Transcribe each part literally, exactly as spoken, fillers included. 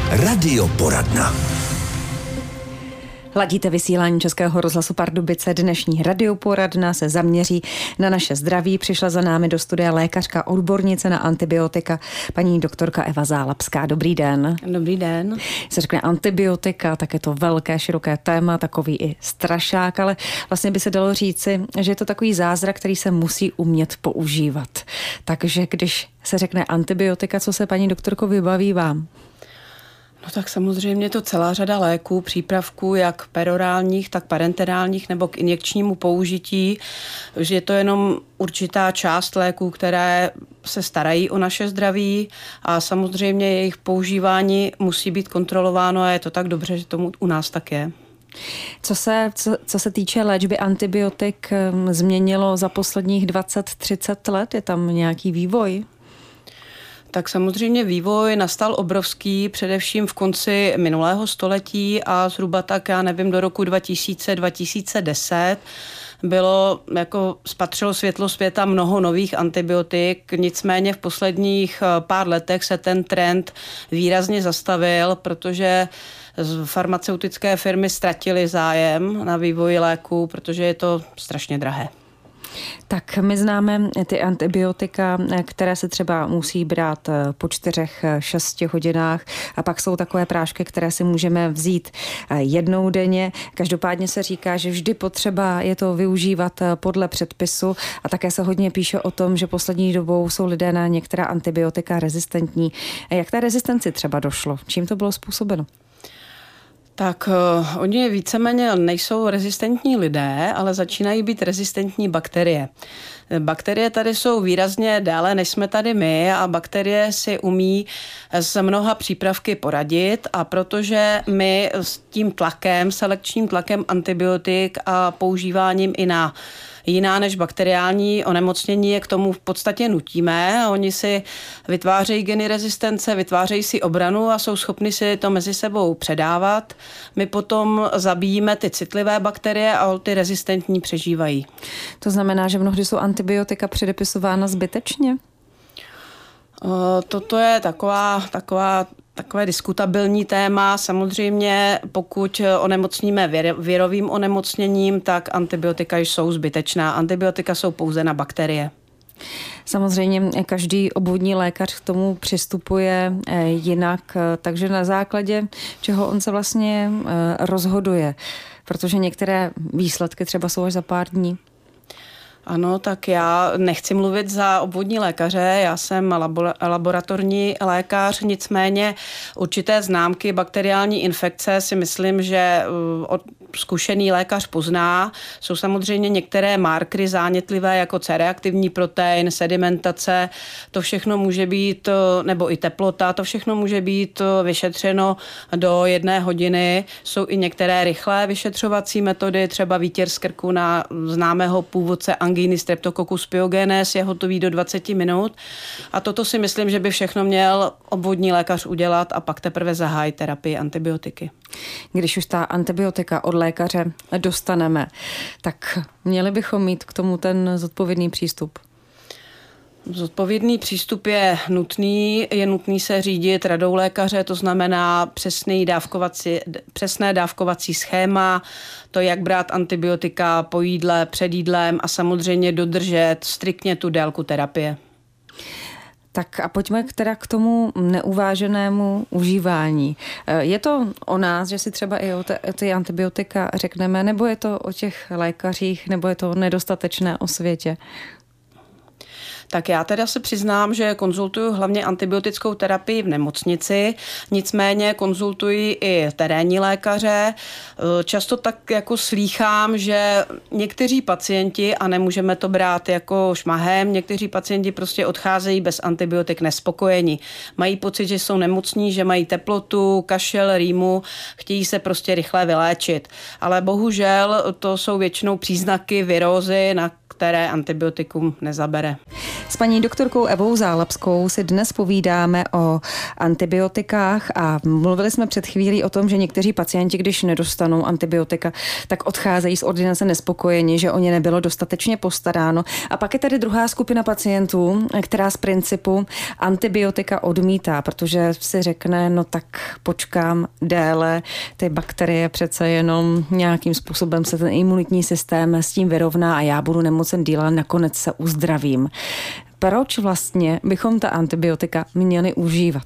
Radioporadna. Ladíte vysílání Českého rozhlasu Pardubice. Dnešní radioporadna se zaměří na naše zdraví. Přišla za námi do studia lékařka, odbornice na antibiotika, paní doktorka Eva Zálapská. Dobrý den. Dobrý den. Se řekne antibiotika, tak je to velké, široké téma, takový i strašák, ale vlastně by se dalo říci, že je to takový zázrak, který se musí umět používat. Takže když se řekne antibiotika, co se, paní doktorko, vybaví vám? No tak samozřejmě je to celá řada léků, přípravků, jak perorálních, tak parenterálních nebo k injekčnímu použití, že je to jenom určitá část léků, které se starají o naše zdraví a samozřejmě jejich používání musí být kontrolováno a je to tak dobře, že tomu u nás tak je. Co se, co, co se týče léčby antibiotik, změnilo za posledních dvacet třicet let? Je tam nějaký vývoj? Tak samozřejmě vývoj nastal obrovský, především v konci minulého století a zhruba tak, já nevím, do roku dva tisíce, dva tisíce deset bylo, jako spatřilo světlo světa mnoho nových antibiotik, nicméně v posledních pár letech se ten trend výrazně zastavil, protože farmaceutické firmy ztratily zájem na vývoji léků, protože je to strašně drahé. Tak my známe ty antibiotika, které se třeba musí brát po čtyřech, šesti hodinách a pak jsou takové prášky, které si můžeme vzít jednou denně. Každopádně se říká, že vždy potřeba je to využívat podle předpisu a také se hodně píše o tom, že poslední dobou jsou lidé na některá antibiotika rezistentní. Jak té rezistenci třeba došlo? Čím to bylo způsobeno? Tak uh, oni víceméně nejsou rezistentní lidé, ale začínají být rezistentní bakterie. Bakterie tady jsou výrazně déle, než jsme tady my a bakterie si umí s mnoha přípravky poradit a protože my s tím tlakem, selekčním tlakem antibiotik a používáním i na jiná než bakteriální onemocnění je k tomu v podstatě nutíme a oni si vytvářejí geny rezistence, vytvářejí si obranu a jsou schopni si to mezi sebou předávat. My potom zabíjíme ty citlivé bakterie a ty rezistentní přežívají. To znamená, že mnohdy jsou antibiotika předepisována zbytečně? Toto je taková, taková Takové diskutabilní téma. Samozřejmě, pokud onemocníme virovým onemocněním, tak antibiotika jsou zbytečná. Antibiotika jsou pouze na bakterie. Samozřejmě každý obvodní lékař k tomu přistupuje jinak, takže na základě čeho on se vlastně rozhoduje, protože některé výsledky třeba jsou až za pár dní. Ano, tak já nechci mluvit za obvodní lékaře, já jsem laboratorní lékař, nicméně určité známky bakteriální infekce si myslím, že zkušený lékař pozná. Jsou samozřejmě některé markery zánětlivé jako C-reaktivní protein, sedimentace, to všechno může být, nebo i teplota, to všechno může být vyšetřeno do jedné hodiny. Jsou i některé rychlé vyšetřovací metody, třeba výtěr z krku na známého původce angíny Streptococcus pyogenes je hotový do dvacet minut a toto si myslím, že by všechno měl obvodní lékař udělat a pak teprve zahájit terapii antibiotiky. Když už ta antibiotika od lékaře dostaneme, tak měli bychom mít k tomu ten zodpovědný přístup. Zodpovědný přístup je nutný, je nutný se řídit radou lékaře, to znamená přesný dávkovací, přesné dávkovací schéma, to, jak brát antibiotika po jídle, před jídlem a samozřejmě dodržet striktně tu délku terapie. Tak a pojďme teda k tomu neuváženému užívání. Je to o nás, že si třeba i o ty antibiotika řekneme, nebo je to o těch lékařích, nebo je to nedostatečné osvětě? Tak já teda se přiznám, že konzultuju hlavně antibiotickou terapii v nemocnici, nicméně konzultuji i terénní lékaře. Často tak jako slýchám, že někteří pacienti, a nemůžeme to brát jako šmahem, někteří pacienti prostě odcházejí bez antibiotik nespokojení. Mají pocit, že jsou nemocní, že mají teplotu, kašel, rýmu, chtějí se prostě rychle vyléčit. Ale bohužel to jsou většinou příznaky virózy, na které antibiotikum nezabere. S paní doktorkou Evou Zálapskou si dnes povídáme o antibiotikách a mluvili jsme před chvílí o tom, že někteří pacienti, když nedostanou antibiotika, tak odcházejí z ordinace nespokojeni, že o ně nebylo dostatečně postaráno. A pak je tady druhá skupina pacientů, která z principu antibiotika odmítá, protože si řekne, no tak počkám déle, ty bakterie přece jenom nějakým způsobem se ten imunitní systém s tím vyrovná a já budu nemocen díl, ale nakonec se uzdravím. Proč vlastně bychom ta antibiotika měli užívat?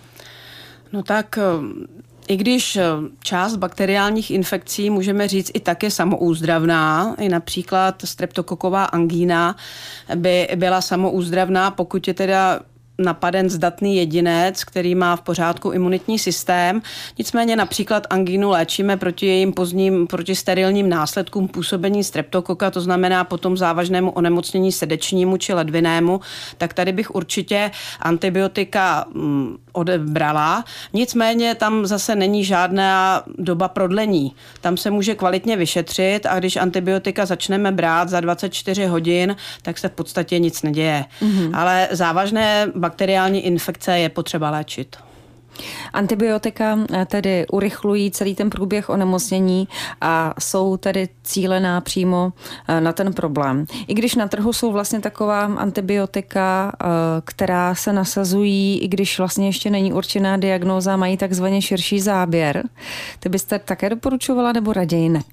No tak i když část bakteriálních infekcí můžeme říct i tak je samoúzdravná, i například streptokoková angína by byla samoúzdravná, pokud je teda napaden zdatný jedinec, který má v pořádku imunitní systém. Nicméně například angínu léčíme proti jejím pozdním, proti sterilním následkům působení streptokoka, to znamená potom závažnému onemocnění srdečnímu či ledvinému, tak tady bych určitě antibiotika odebrala. Nicméně tam zase není žádná doba prodlení. Tam se může kvalitně vyšetřit a když antibiotika začneme brát za dvacet čtyři hodin, tak se v podstatě nic neděje. Mm-hmm. Ale závažné bakteriální infekce je potřeba léčit. Antibiotika tedy urychlují celý ten průběh onemocnění a jsou tedy cílená přímo na ten problém. I když na trhu jsou vlastně taková antibiotika, která se nasazují, i když vlastně ještě není určená diagnóza, mají takzvaně širší záběr. Ty byste také doporučovala nebo raději ne?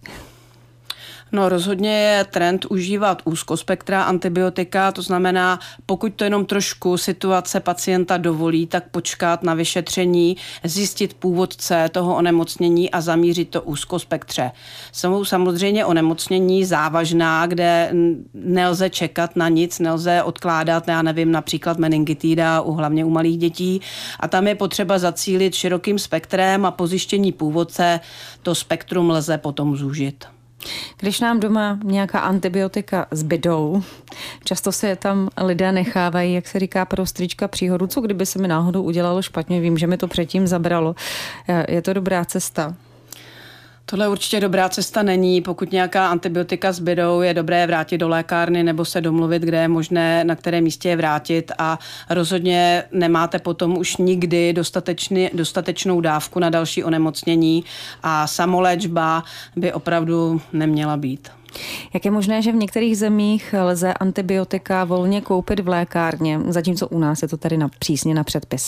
No rozhodně je trend užívat úzkospektrá antibiotika, to znamená, pokud to jenom trošku situace pacienta dovolí, tak počkat na vyšetření, zjistit původce toho onemocnění a zamířit to úzkospektře. Jsou samozřejmě onemocnění závažná, kde nelze čekat na nic, nelze odkládat, já nevím, například meningitída, u, hlavně u malých dětí a tam je potřeba zacílit širokým spektrem a po zjištění původce to spektrum lze potom zúžit. Když nám doma nějaká antibiotika zbydou, často se tam lidé nechávají, jak se říká pro strýčka příhodu, co kdyby se mi náhodou udělalo špatně, vím, že mi to předtím zabralo. Je to dobrá cesta? Tohle určitě dobrá cesta není. Pokud nějaká antibiotika zbydou, je dobré vrátit do lékárny nebo se domluvit, kde je možné, na které místě je vrátit a rozhodně nemáte potom už nikdy dostatečný, dostatečnou dávku na další onemocnění a samoléčba by opravdu neměla být. Jak je možné, že v některých zemích lze antibiotika volně koupit v lékárně, zatímco u nás je to tady na, přísně na předpis?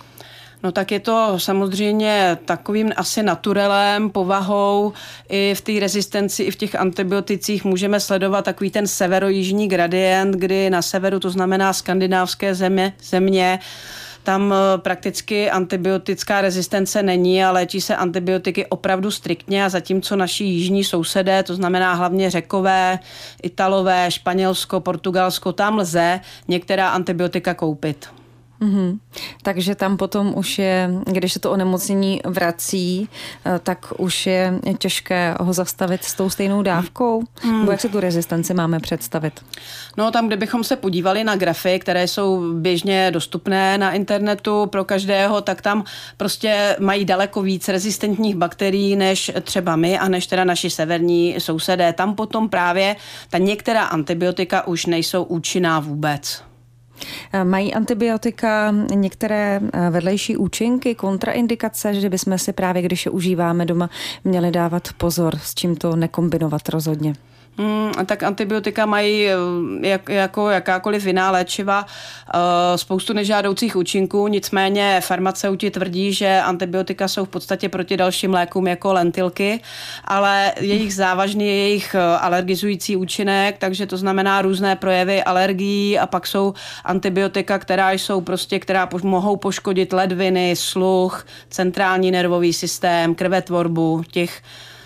No tak je to samozřejmě takovým asi naturelem, povahou. I v té rezistenci, i v těch antibioticích můžeme sledovat takový ten severojižní gradient, kdy na severu, to znamená skandinávské země, země tam prakticky antibiotická rezistence není a léčí se antibiotiky opravdu striktně a zatímco naši jižní sousedé, to znamená hlavně Řekové, Italové, Španělsko, Portugalsko, tam lze některá antibiotika koupit. Mm-hmm. Takže tam potom už je, když se to onemocnění vrací, tak už je těžké ho zastavit s tou stejnou dávkou? Mm. Nebo jak se tu rezistenci máme představit? No tam, kdybychom se podívali na grafy, které jsou běžně dostupné na internetu pro každého, tak tam prostě mají daleko víc rezistentních bakterií než třeba my a než teda naši severní sousedé. Tam potom právě ta některá antibiotika už nejsou účinná vůbec. Mají antibiotika některé vedlejší účinky, kontraindikace, že bychom si právě, když je užíváme doma, měli dávat pozor, s čím to nekombinovat rozhodně? Hmm, tak antibiotika mají jak, jako jakákoliv jiná léčiva spoustu nežádoucích účinků, nicméně farmaceuti tvrdí, že antibiotika jsou v podstatě proti dalším lékům jako lentilky, ale jejich závažný je jejich alergizující účinek, takže to znamená různé projevy alergií a pak jsou antibiotika, která jsou prostě, která mohou poškodit ledviny, sluch, centrální nervový systém, krvetvorbu, těch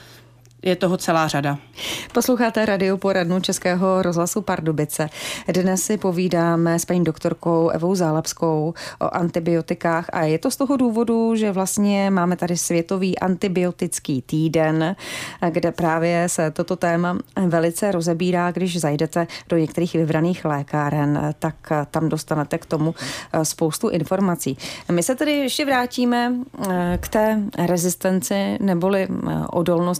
je toho celá řada. Posloucháte radioporadnu Českého rozhlasu Pardubice. Dnes si povídáme s paní doktorkou Evou Zálapskou o antibiotikách a je to z toho důvodu, že vlastně máme tady Světový antibiotický týden, kde právě se toto téma velice rozebírá. Když zajdete do některých vybraných lékáren, tak tam dostanete k tomu spoustu informací. My se tedy ještě vrátíme k té rezistenci neboli odolnosti, že některé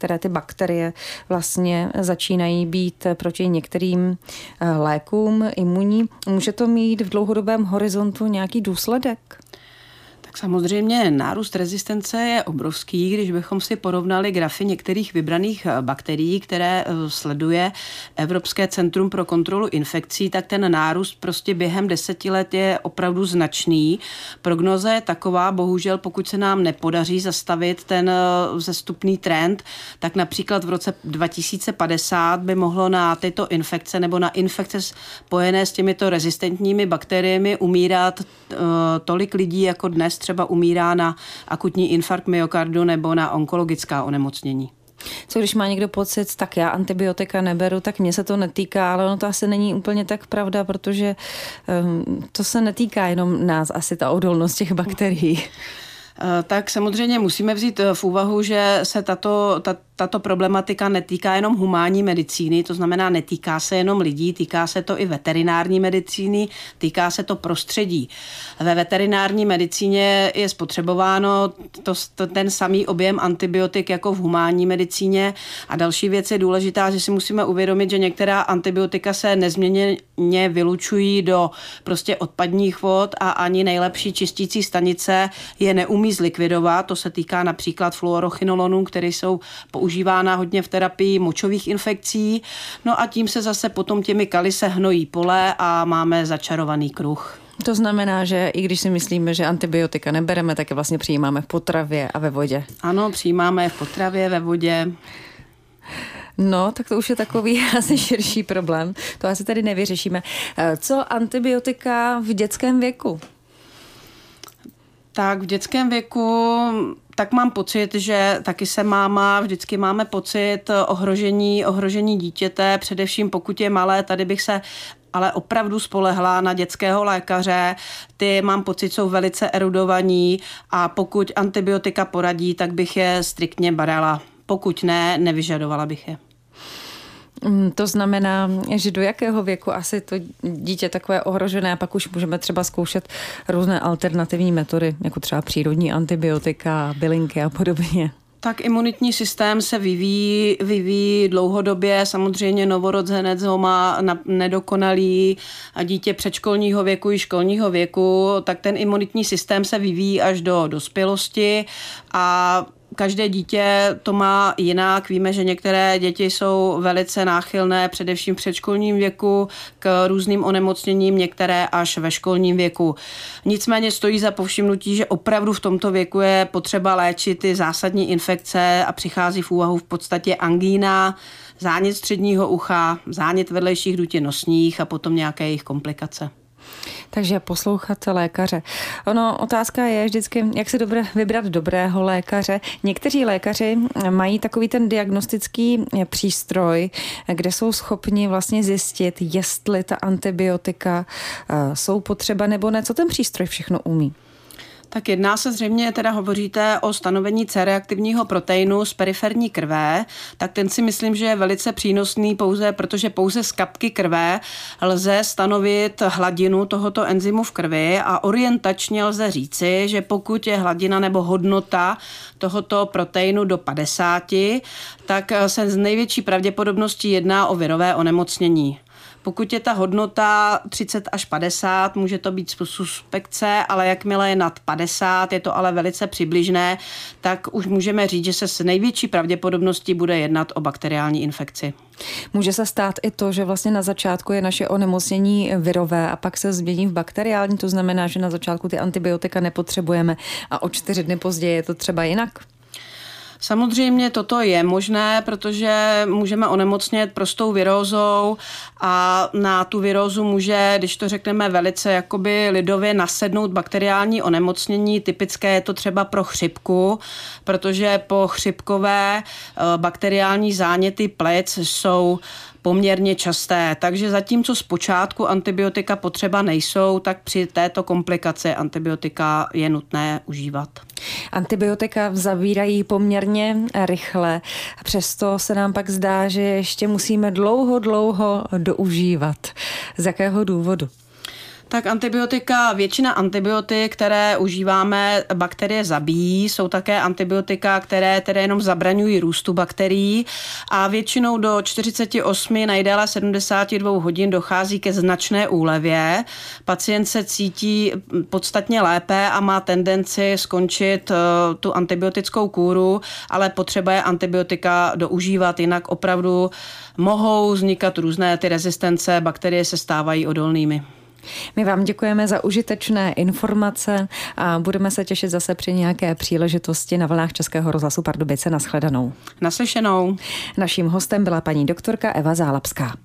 některé ty bakterie vlastně začínají být proti některým lékům imunní. Může to mít v dlouhodobém horizontu nějaký důsledek? Samozřejmě nárůst rezistence je obrovský, když bychom si porovnali grafy některých vybraných bakterií, které sleduje Evropské centrum pro kontrolu infekcí, tak ten nárůst prostě během deseti let je opravdu značný. Prognoza je taková, bohužel, pokud se nám nepodaří zastavit ten vzestupný trend, tak například v roce dva tisíce padesát by mohlo na tyto infekce nebo na infekce spojené s těmito rezistentními bakteriemi umírat uh, tolik lidí jako dnes třeba umírá na akutní infarkt myokardu nebo na onkologická onemocnění. Co když má někdo pocit, tak já antibiotika neberu, tak mě se to netýká, ale ono to asi není úplně tak pravda, protože um, to se netýká jenom nás, asi ta odolnost těch bakterií. Tak samozřejmě musíme vzít v úvahu, že se tato, ta, tato problematika netýká jenom humánní medicíny, to znamená netýká se jenom lidí, týká se to i veterinární medicíny, týká se to prostředí. Ve veterinární medicíně je spotřebováno to, to, ten samý objem antibiotik jako v humánní medicíně a další věc je důležitá, že si musíme uvědomit, že některá antibiotika se nezměněně vylučují do prostě odpadních vod a ani nejlepší čistící stanice je neumí zlikvidovat. To se týká například fluorochynolonů, které jsou používána hodně v terapii močových infekcí. No a tím se zase potom těmi kaly se hnojí pole a máme začarovaný kruh. To znamená, že i když si myslíme, že antibiotika nebereme, tak je vlastně přijímáme v potravě a ve vodě. Ano, přijímáme je v potravě, ve vodě. No, tak to už je takový asi širší problém. To asi tady nevyřešíme. Co antibiotika v dětském věku? Tak v dětském věku, tak mám pocit, že taky se máma, vždycky máme pocit ohrožení, ohrožení dítěte, především pokud je malé, tady bych se ale opravdu spolehla na dětského lékaře. Ty, mám pocit, jsou velice erudovaní a pokud antibiotika poradí, tak bych je striktně barela. Pokud ne, nevyžadovala bych je. To znamená, že do jakého věku asi to dítě takové ohrožené a pak už můžeme třeba zkoušet různé alternativní metody, jako třeba přírodní antibiotika, bylinky a podobně. Tak imunitní systém se vyvíjí, vyvíjí dlouhodobě, samozřejmě novorozenec ho má nedokonalý a dítě předškolního věku i školního věku, tak ten imunitní systém se vyvíjí až do dospělosti a každé dítě to má jinak. Víme, že některé děti jsou velice náchylné, především v předškolním věku, k různým onemocněním, některé až ve školním věku. Nicméně stojí za povšimnutí, že opravdu v tomto věku je potřeba léčit ty zásadní infekce a přichází v úvahu v podstatě angína, zánět středního ucha, zánět vedlejších dutin nosních a potom nějaké jejich komplikace. Takže poslouchat lékaře. Ono, otázka je vždycky, jak si dobře vybrat dobrého lékaře. Někteří lékaři mají takový ten diagnostický přístroj, kde jsou schopni vlastně zjistit, jestli ta antibiotika jsou potřeba nebo ne. Co ten přístroj všechno umí? Tak jedná se zřejmě, teda hovoříte o stanovení C-reaktivního proteinu z periferní krve, tak ten si myslím, že je velice přínosný pouze, protože pouze z kapky krve lze stanovit hladinu tohoto enzymu v krvi a orientačně lze říci, že pokud je hladina nebo hodnota tohoto proteinu do padesáti, tak se z největší pravděpodobností jedná o virové onemocnění. Pokud je ta hodnota třicet až padesát, může to být suspekce, ale jakmile je nad padesát, je to ale velice přibližné, tak už můžeme říct, že se s největší pravděpodobností bude jednat o bakteriální infekci. Může se stát i to, že vlastně na začátku je naše onemocnění virové a pak se změní v bakteriální, to znamená, že na začátku ty antibiotika nepotřebujeme a o čtyři dny později je to třeba jinak? Samozřejmě toto je možné, protože můžeme onemocnět prostou virózou a na tu virózu může, když to řekneme velice jakoby lidově, nasednout bakteriální onemocnění. Typické je to třeba pro chřipku, protože po chřipkové bakteriální záněty plic jsou poměrně časté. Takže zatímco zpočátku antibiotika potřeba nejsou, tak při této komplikaci antibiotika je nutné užívat. Antibiotika zavírají poměrně rychle. Přesto se nám pak zdá, že ještě musíme dlouho, dlouho doužívat. Z jakého důvodu? Tak antibiotika, většina antibiotik, které užíváme, bakterie zabíjí, jsou také antibiotika, které tedy jenom zabraňují růstu bakterií a většinou do čtyřicet osm, nejdéle sedmdesát dva hodin dochází ke značné úlevě. Pacient se cítí podstatně lépe a má tendenci skončit tu antibiotickou kúru, ale potřeba je antibiotika doužívat, jinak opravdu mohou vznikat různé ty rezistence, bakterie se stávají odolnými. My vám děkujeme za užitečné informace a budeme se těšit zase při nějaké příležitosti na vlnách Českého rozhlasu Pardubice. Nashledanou. Naslyšenou. Naším hostem byla paní doktorka Eva Zálapská.